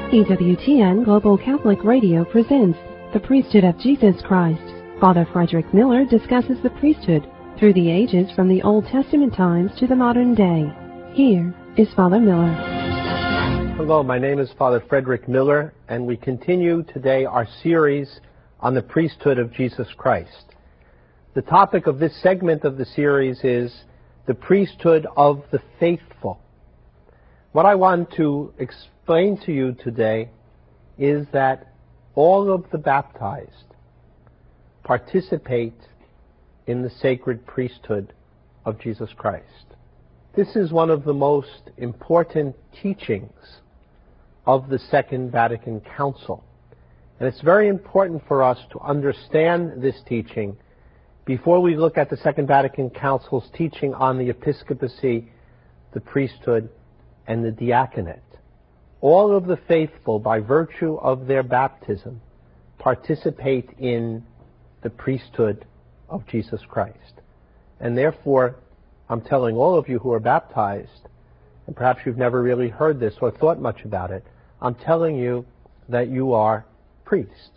EWTN Global Catholic Radio presents The Priesthood of Jesus Christ. Father Frederick Miller discusses the priesthood through the ages from the Old Testament times to the modern day. Here is Father Miller. Hello, my name is Father Frederick Miller, and we continue today our series on the priesthood of Jesus Christ. The topic of this segment of the series is the priesthood of the faithful. What I want to explain to you today is that all of the baptized participate in the sacred priesthood of Jesus Christ. This is one of the most important teachings of the Second Vatican Council. And it's very important for us to understand this teaching before we look at the Second Vatican Council's teaching on the episcopacy, the priesthood, and the diaconate. All of the faithful, by virtue of their baptism, participate in the priesthood of Jesus Christ. And therefore, I'm telling all of you who are baptized, and perhaps you've never really heard this or thought much about it, I'm telling you that you are priests.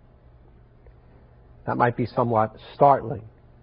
That might be somewhat startling.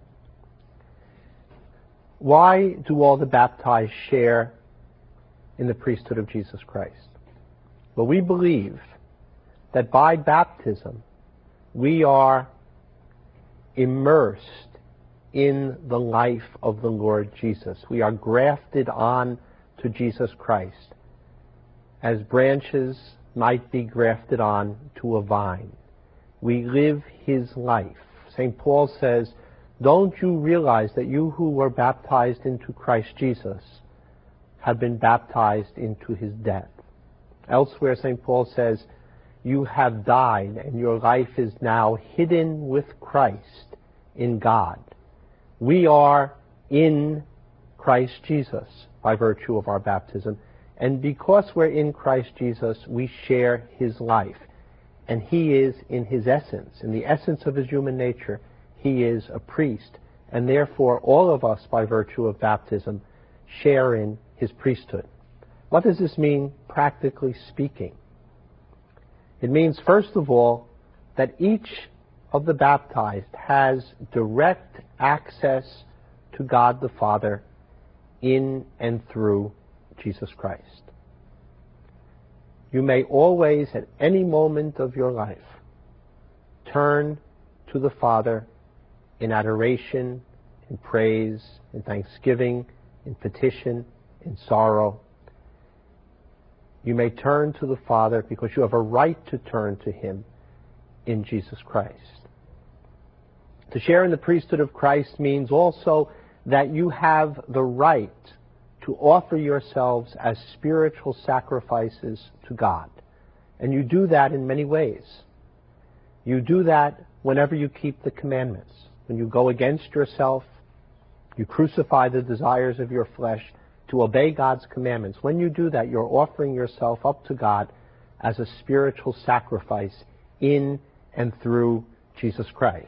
Why do all the baptized share in the priesthood of Jesus Christ? Well, we believe that by baptism we are immersed in the life of the Lord Jesus. We are grafted on to Jesus Christ as branches might be grafted on to a vine. We live His life. St. Paul says, don't you realize that you who were baptized into Christ Jesus have been baptized into His death? Elsewhere, St. Paul says, you have died and your life is now hidden with Christ in God. We are in Christ Jesus by virtue of our baptism, and because we're in Christ Jesus, we share His life. And He is, in His essence, in the essence of His human nature, He is a priest. And therefore, all of us, by virtue of baptism, share in His priesthood. What does this mean, practically speaking? It means, first of all, that each of the baptized has direct access to God the Father in and through Jesus Christ. You may always, at any moment of your life, turn to the Father in adoration, in praise, in thanksgiving, in petition, in sorrow. You may turn to the Father because you have a right to turn to Him in Jesus Christ. To share in the priesthood of Christ means also that you have the right to offer yourselves as spiritual sacrifices to God. And you do that in many ways. You do that whenever you keep the commandments. When you go against yourself, you crucify the desires of your flesh to obey God's commandments. When you do that, you're offering yourself up to God as a spiritual sacrifice in and through Jesus Christ.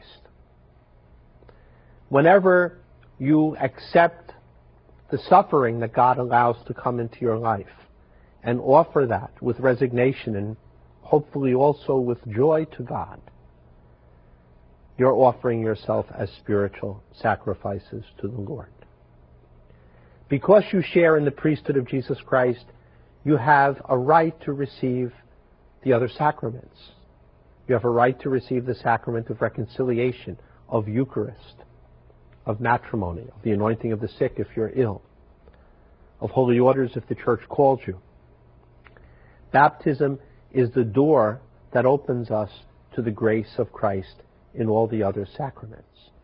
Whenever you accept the suffering that God allows to come into your life and offer that with resignation and hopefully also with joy to God, you're offering yourself as spiritual sacrifices to the Lord. Because you share in the priesthood of Jesus Christ, you have a right to receive the other sacraments. You have a right to receive the sacrament of reconciliation, of Eucharist, of matrimony, of the anointing of the sick if you're ill, of holy orders if the Church calls you. Baptism is the door that opens us to the grace of Christ in all the other sacraments.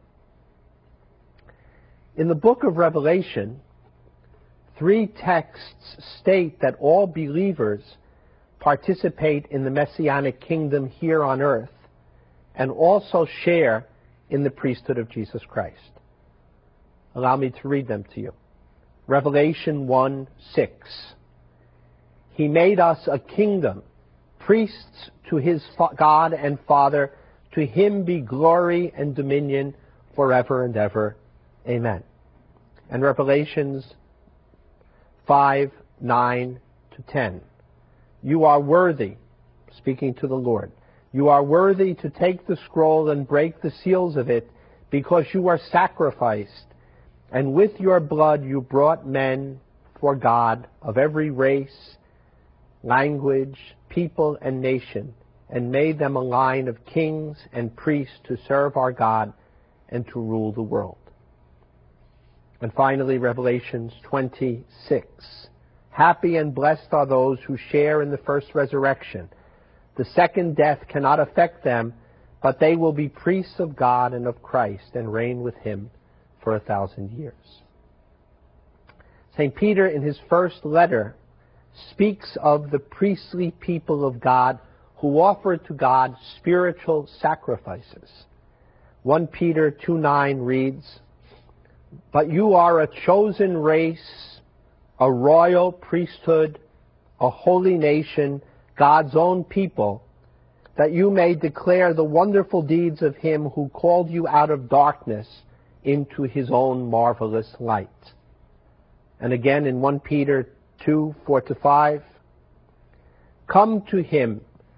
In the book of Revelation, 3 texts state that all believers participate in the Messianic kingdom here on earth and also share in the priesthood of Jesus Christ. Allow me to read them to you. Revelation 1:6. He made us a kingdom, priests to His God and Father. To Him be glory and dominion forever and ever. Amen. And Revelations 5:9-10. You are worthy, speaking to the Lord, "You are worthy to take the scroll and break the seals of it, because you were sacrificed, and with your blood you brought men for God of every race, language, people, and nation, and made them a line of kings and priests to serve our God and to rule the world." And finally, Revelation 26. "Happy and blessed are those who share in the first resurrection. The second death cannot affect them, but they will be priests of God and of Christ and reign with him for 1,000 years. St. Peter, in his first letter, speaks of the priestly people of God who offer to God spiritual sacrifices. 1 Peter 2:9 reads, "But you are a chosen race, a royal priesthood, a holy nation, God's own people, that you may declare the wonderful deeds of him who called you out of darkness into his own marvelous light." And again in 1 Peter 2:4-5, "Come to him,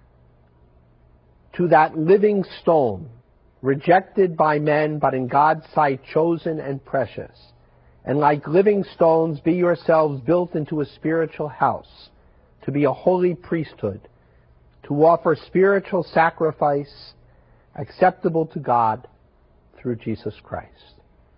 to that living stone, rejected by men, but in God's sight chosen and precious. And like living stones, be yourselves built into a spiritual house, to be a holy priesthood, to offer spiritual sacrifice acceptable to God through Jesus Christ."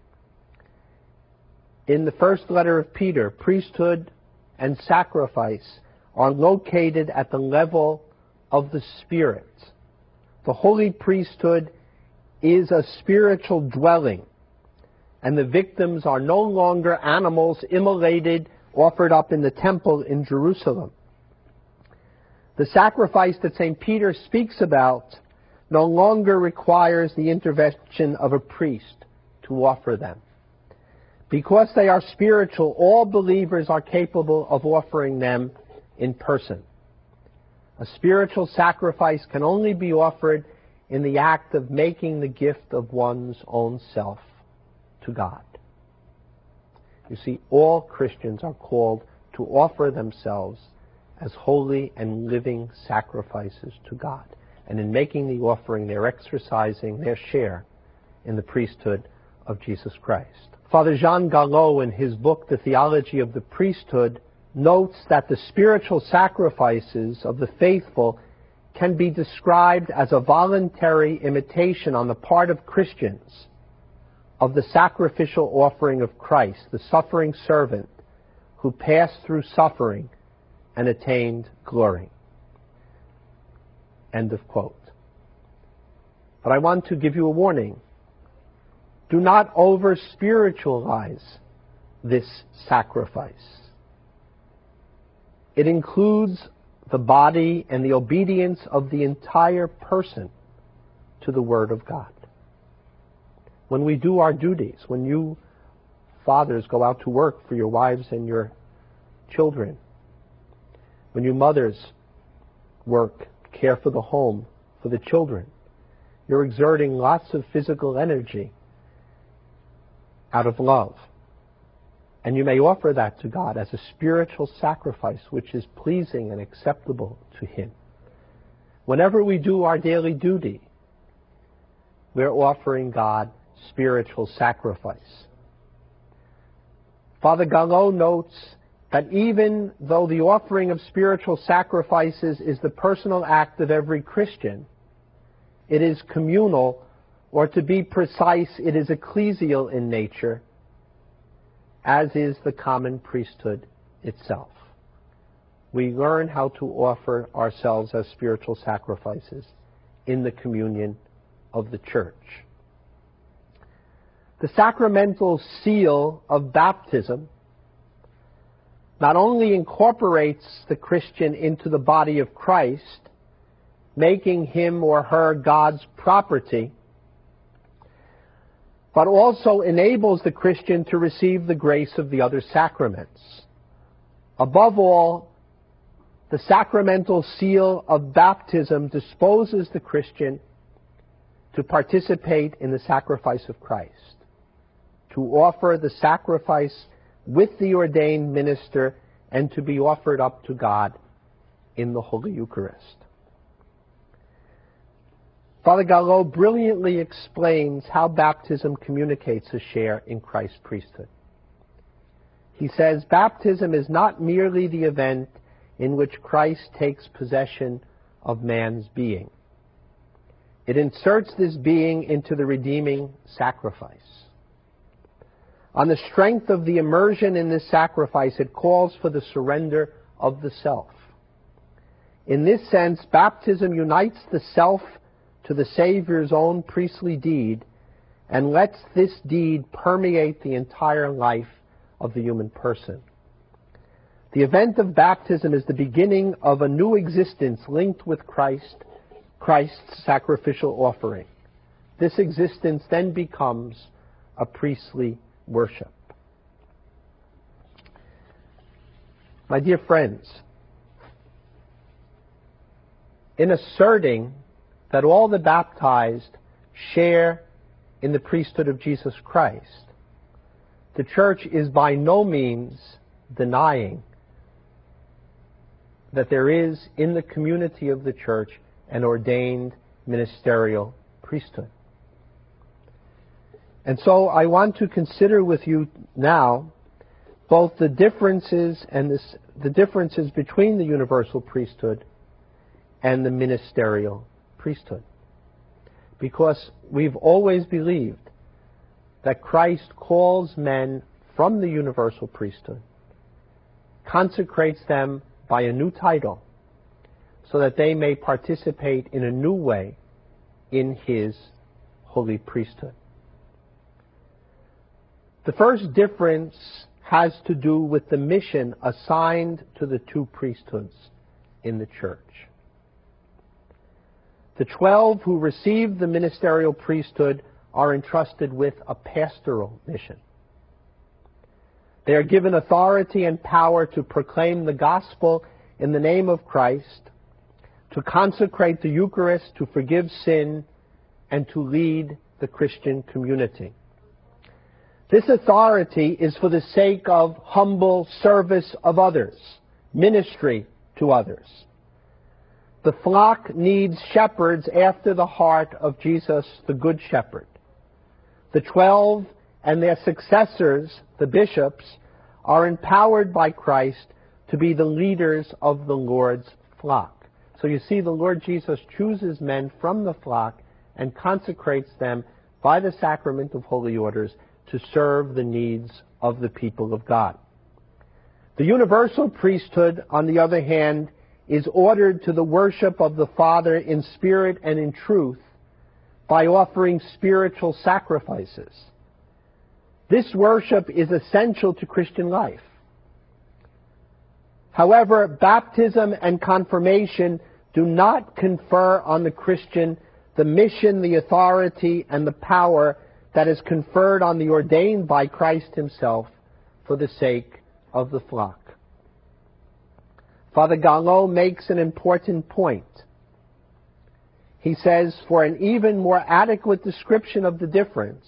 In the first letter of Peter, priesthood and sacrifice are located at the level of the Spirit. The holy priesthood is a spiritual dwelling, and the victims are no longer animals immolated, offered up in the temple in Jerusalem. The sacrifice that St. Peter speaks about no longer requires the intervention of a priest to offer them. Because they are spiritual, all believers are capable of offering them in person. A spiritual sacrifice can only be offered in the act of making the gift of one's own self to God. You see, all Christians are called to offer themselves as holy and living sacrifices to God. And in making the offering, they're exercising their share in the priesthood of Jesus Christ. Father Jean Galot, in his book, The Theology of the Priesthood, notes that the spiritual sacrifices of the faithful can be described as a voluntary imitation on the part of Christians of the sacrificial offering of Christ, the suffering servant who passed through suffering and attained glory. End of quote. But I want to give you a warning. Do not over-spiritualize this sacrifice. It includes the body and the obedience of the entire person to the Word of God. When we do our duties, when you fathers go out to work for your wives and your children, when you mothers work, care for the home, for the children, you're exerting lots of physical energy out of love. And you may offer that to God as a spiritual sacrifice which is pleasing and acceptable to Him. Whenever we do our daily duty, we're offering God spiritual sacrifice. Father Galot notes that even though the offering of spiritual sacrifices is the personal act of every Christian, it is communal, or to be precise, it is ecclesial in nature, as is the common priesthood itself. We learn how to offer ourselves as spiritual sacrifices in the communion of the Church. The sacramental seal of baptism not only incorporates the Christian into the body of Christ, making him or her God's property, but also enables the Christian to receive the grace of the other sacraments. Above all, the sacramental seal of baptism disposes the Christian to participate in the sacrifice of Christ, to offer the sacrifice with the ordained minister, and to be offered up to God in the Holy Eucharist. Father Gallo brilliantly explains how baptism communicates a share in Christ's priesthood. He says, baptism is not merely the event in which Christ takes possession of man's being. It inserts this being into the redeeming sacrifice. On the strength of the immersion in this sacrifice, it calls for the surrender of the self. In this sense, baptism unites the self to the Savior's own priestly deed and lets this deed permeate the entire life of the human person. The event of baptism is the beginning of a new existence linked with Christ's sacrificial offering. This existence then becomes a priestly worship. My dear friends, in asserting that all the baptized share in the priesthood of Jesus Christ, the Church is by no means denying that there is in the community of the Church an ordained ministerial priesthood. And so I want to consider with you now both the differences and the differences between the universal priesthood and the ministerial priesthood. Because we've always believed that Christ calls men from the universal priesthood, consecrates them by a new title, so that they may participate in a new way in his holy priesthood. The first difference has to do with the mission assigned to the two priesthoods in the Church. The 12 who received the ministerial priesthood are entrusted with a pastoral mission. They are given authority and power to proclaim the gospel in the name of Christ, to consecrate the Eucharist, to forgive sin, and to lead the Christian community. This authority is for the sake of humble service of others, ministry to others. The flock needs shepherds after the heart of Jesus, the Good Shepherd. The 12 and their successors, the bishops, are empowered by Christ to be the leaders of the Lord's flock. So you see, the Lord Jesus chooses men from the flock and consecrates them by the sacrament of holy orders to serve the needs of the people of God. The universal priesthood, on the other hand, is ordered to the worship of the Father in spirit and in truth by offering spiritual sacrifices. This worship is essential to Christian life. However, baptism and confirmation do not confer on the Christian the mission, the authority, and the power that is conferred on the ordained by Christ himself for the sake of the flock. Father Gallo makes an important point. He says, for an even more adequate description of the difference,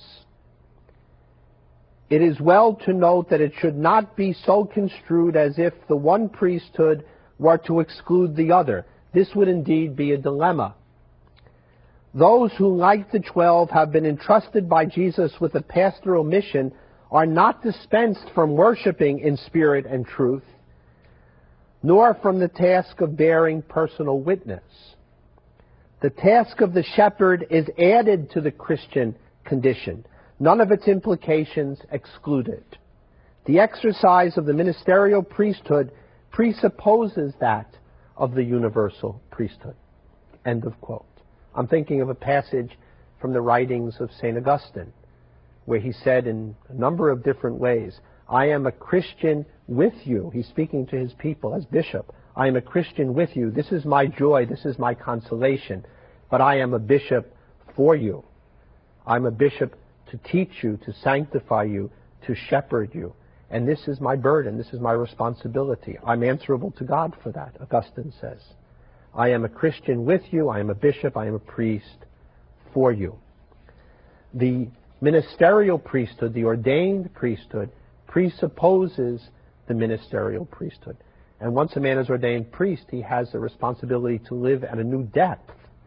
it is well to note that it should not be so construed as if the one priesthood were to exclude the other. This would indeed be a dilemma. Those who, like the 12, have been entrusted by Jesus with a pastoral mission are not dispensed from worshiping in spirit and truth, nor from the task of bearing personal witness. The task of the shepherd is added to the Christian condition, none of its implications excluded. The exercise of the ministerial priesthood presupposes that of the universal priesthood. End of quote. I'm thinking of a passage from the writings of St. Augustine, where he said in a number of different ways, I am a Christian with you. He's speaking to his people as bishop. I am a Christian with you. This is my joy. This is my consolation. But I am a bishop for you. I'm a bishop to teach you, to sanctify you, to shepherd you. And this is my burden. This is my responsibility. I'm answerable to God for that, Augustine says. I am a Christian with you. I am a bishop. I am a priest for you. The ministerial priesthood, the ordained priesthood, presupposes the ministerial priesthood. And once a man is ordained priest, he has the responsibility to live at a new depth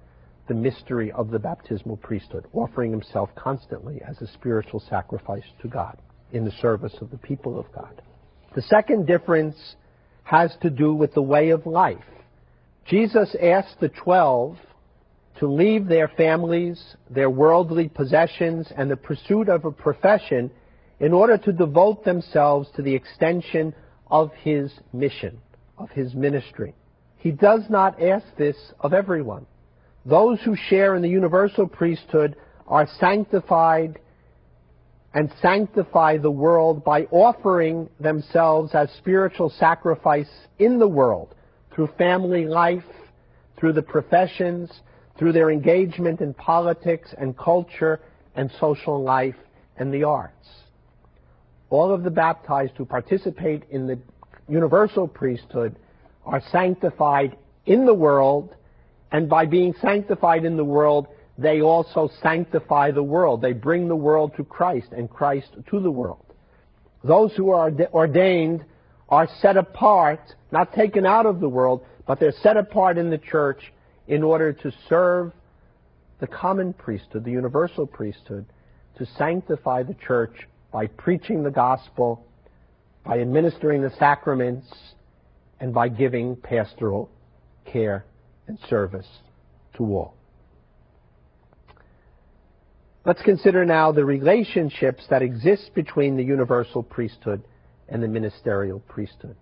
the mystery of the baptismal priesthood, offering himself constantly as a spiritual sacrifice to God in the service of the people of God. The second difference has to do with the way of life. Jesus asked the 12 to leave their families, their worldly possessions, and the pursuit of a profession in order to devote themselves to the extension of his mission, of his ministry. He does not ask this of everyone. Those who share in the universal priesthood are sanctified and sanctify the world by offering themselves as spiritual sacrifice in the world through family life, through the professions, through their engagement in politics and culture and social life and the arts. All of the baptized who participate in the universal priesthood are sanctified in the world, and by being sanctified in the world, they also sanctify the world. They bring the world to Christ and Christ to the world. Those who are ordained are set apart, not taken out of the world, but they're set apart in the church in order to serve the common priesthood, the universal priesthood, to sanctify the church by preaching the gospel, by administering the sacraments, and by giving pastoral care and service to all. Let's consider now the relationships that exist between the universal priesthood and the ministerial priesthood.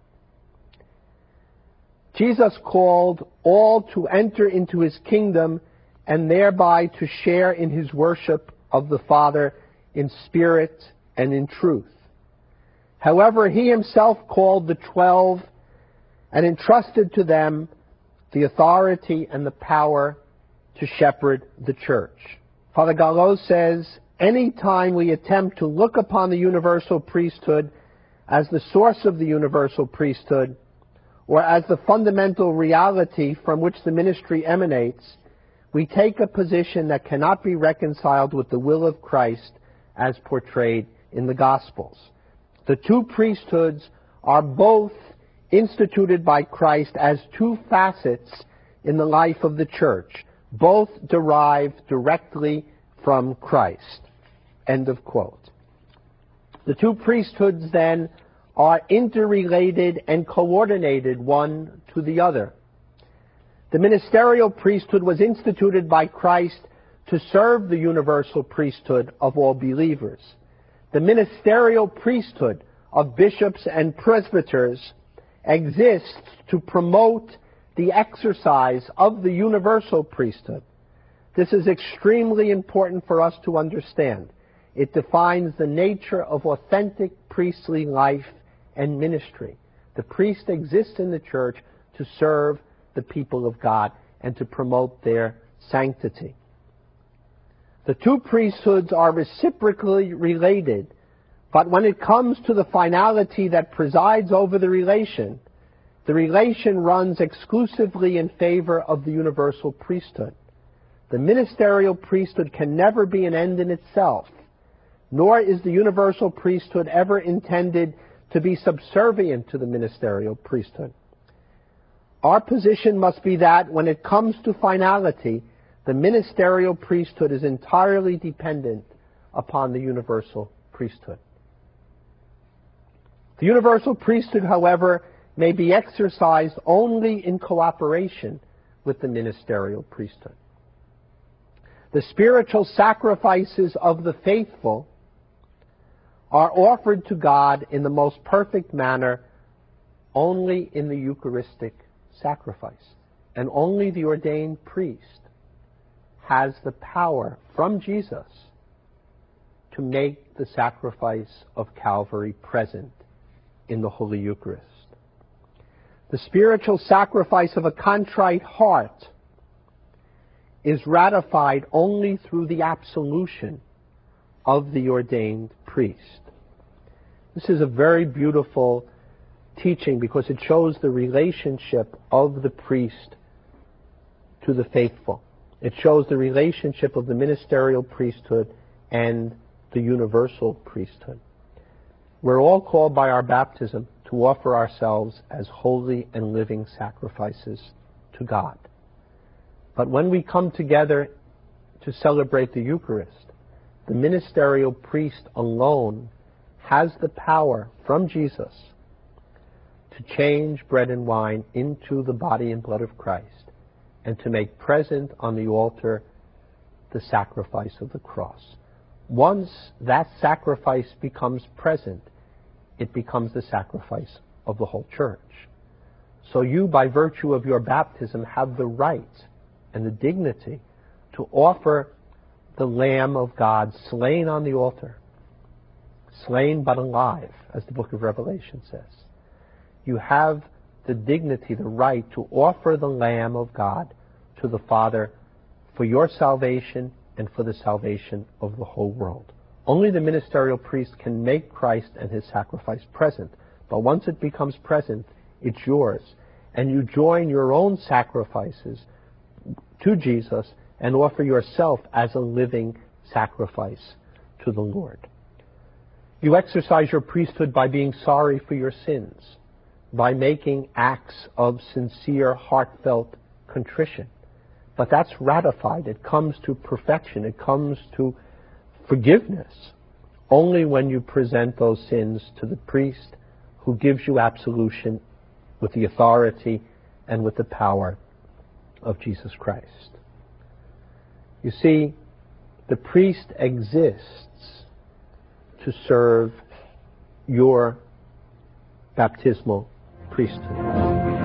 Jesus called all to enter into his kingdom and thereby to share in his worship of the Father in spirit and in truth. However, he himself called the 12 and entrusted to them the authority and the power to shepherd the church. Father Gallo says, any time we attempt to look upon the universal priesthood as the source of the universal priesthood, or as the fundamental reality from which the ministry emanates, we take a position that cannot be reconciled with the will of Christ as portrayed in the Gospels. The two priesthoods are both instituted by Christ as two facets in the life of the church. Both derive directly from Christ. End of quote. The two priesthoods then are interrelated and coordinated one to the other. The ministerial priesthood was instituted by Christ to serve the universal priesthood of all believers. The ministerial priesthood of bishops and presbyters exists to promote the exercise of the universal priesthood. This is extremely important for us to understand. It defines the nature of authentic priestly life and ministry. The priest exists in the church to serve the people of God and to promote their sanctity. The two priesthoods are reciprocally related, but when it comes to the finality that presides over the relation runs exclusively in favor of the universal priesthood. The ministerial priesthood can never be an end in itself, nor is the universal priesthood ever intended to be subservient to the ministerial priesthood. Our position must be that when it comes to finality, the ministerial priesthood is entirely dependent upon the universal priesthood. The universal priesthood, however, may be exercised only in cooperation with the ministerial priesthood. The spiritual sacrifices of the faithful are offered to God in the most perfect manner only in the Eucharistic sacrifice. And only the ordained priest has the power from Jesus to make the sacrifice of Calvary present in the Holy Eucharist. The spiritual sacrifice of a contrite heart is ratified only through the absolution of the ordained priest. This is a very beautiful teaching because it shows the relationship of the priest to the faithful. It shows the relationship of the ministerial priesthood and the universal priesthood. We're all called by our baptism to offer ourselves as holy and living sacrifices to God. But when we come together to celebrate the Eucharist, the ministerial priest alone has the power from Jesus to change bread and wine into the body and blood of Christ and to make present on the altar the sacrifice of the cross. Once that sacrifice becomes present, it becomes the sacrifice of the whole church. So you, by virtue of your baptism, have the right and the dignity to offer the Lamb of God slain on the altar, slain but alive, as the book of Revelation says. You have the dignity, the right to offer the Lamb of God to the Father for your salvation and for the salvation of the whole world. Only the ministerial priest can make Christ and his sacrifice present. But once it becomes present, it's yours. And you join your own sacrifices to Jesus and offer yourself as a living sacrifice to the Lord. You exercise your priesthood by being sorry for your sins, by making acts of sincere, heartfelt contrition. But that's ratified. It comes to perfection. It comes to forgiveness only when you present those sins to the priest who gives you absolution with the authority and with the power of Jesus Christ. You see, the priest exists to serve your baptismal priesthood.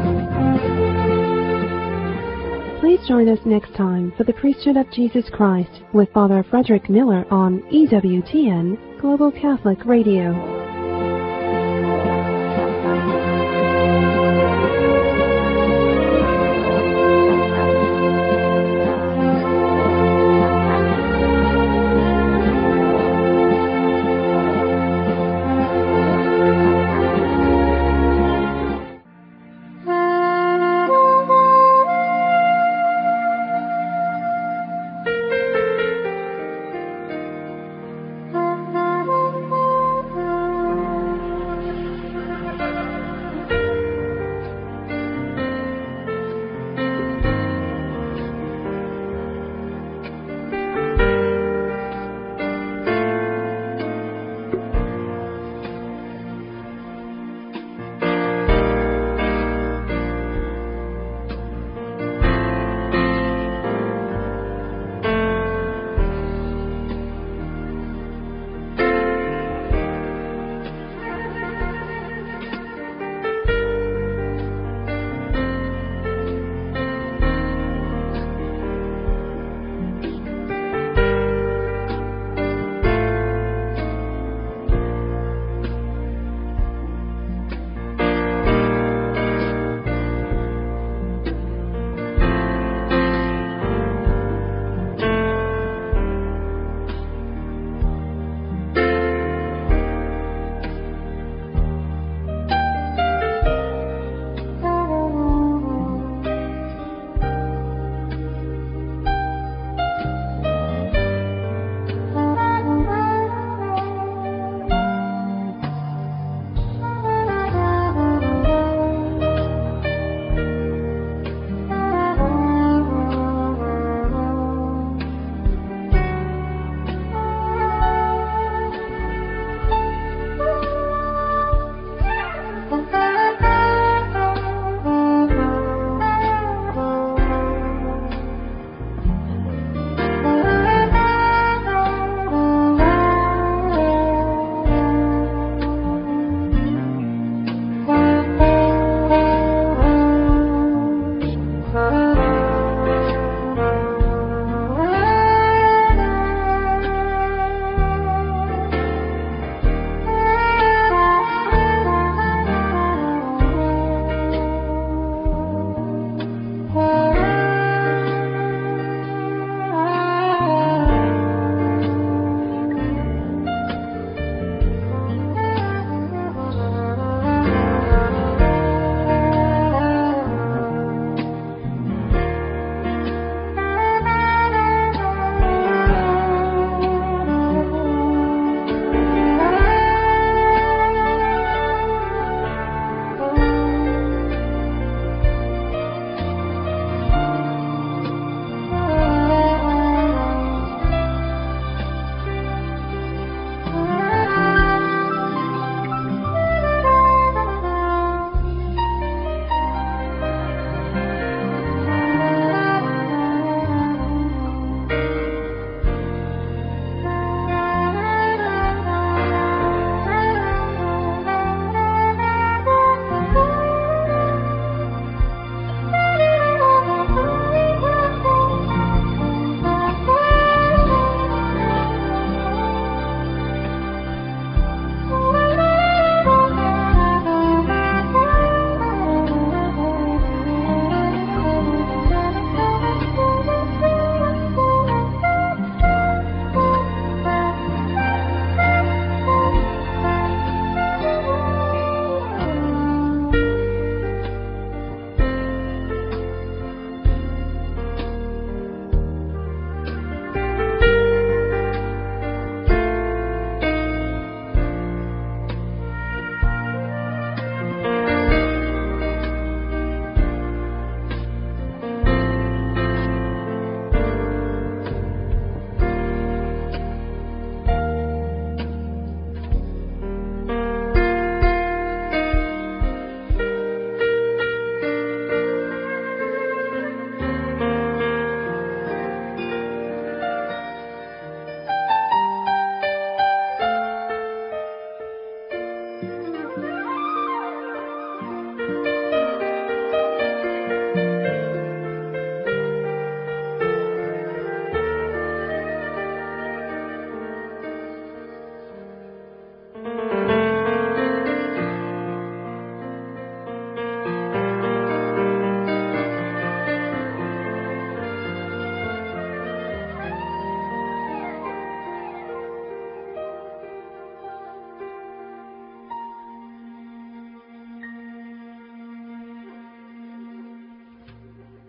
Please join us next time for the Priesthood of Jesus Christ with Father Frederick Miller on EWTN Global Catholic Radio.